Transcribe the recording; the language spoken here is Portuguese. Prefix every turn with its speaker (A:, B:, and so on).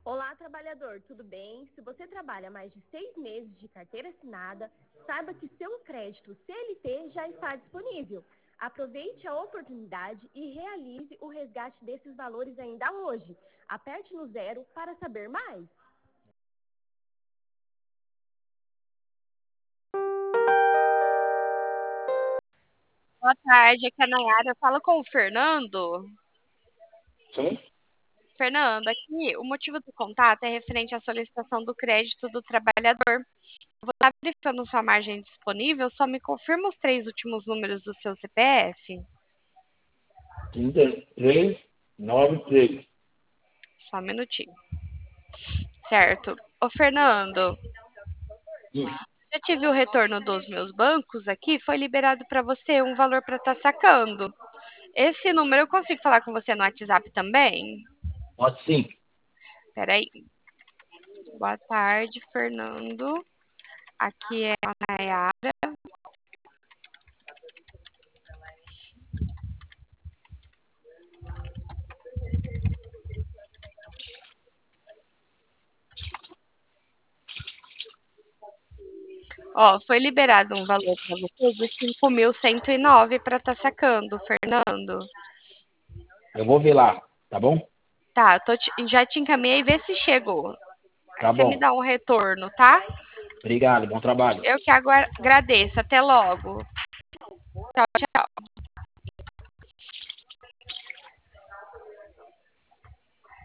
A: Olá, trabalhador, tudo bem? Se você trabalha mais de 6 meses de carteira assinada, saiba que seu crédito CLT já está disponível. Aproveite a oportunidade e realize o resgate desses valores ainda hoje. Aperte no 0 para saber mais.
B: Boa tarde, aqui é a Nayara. Eu falo com o Fernando.
C: Sim?
B: Fernando, aqui o motivo do contato é referente à solicitação do crédito do trabalhador. Eu vou estar verificando sua margem disponível, só me confirma os 3 últimos números do seu CPF.
C: 3393.
B: Só um minutinho. Certo. Ô, Fernando, já tive o retorno dos meus bancos aqui, foi liberado para você um valor para estar sacando. Esse número eu consigo falar com você no WhatsApp também?
C: Pode sim.
B: Peraí. Boa tarde, Fernando. Aqui é a Nayara. Ó, foi liberado um valor para você de 5.109 para estar sacando, Fernando.
C: Eu vou ver lá, tá bom?
B: Tá, já te encaminhei, vê se chegou. Aí
C: Tá
B: você me
C: bom.
B: dá um retorno, tá?
C: Obrigado, bom trabalho.
B: Eu que agradeço. Até logo. Tchau, tchau.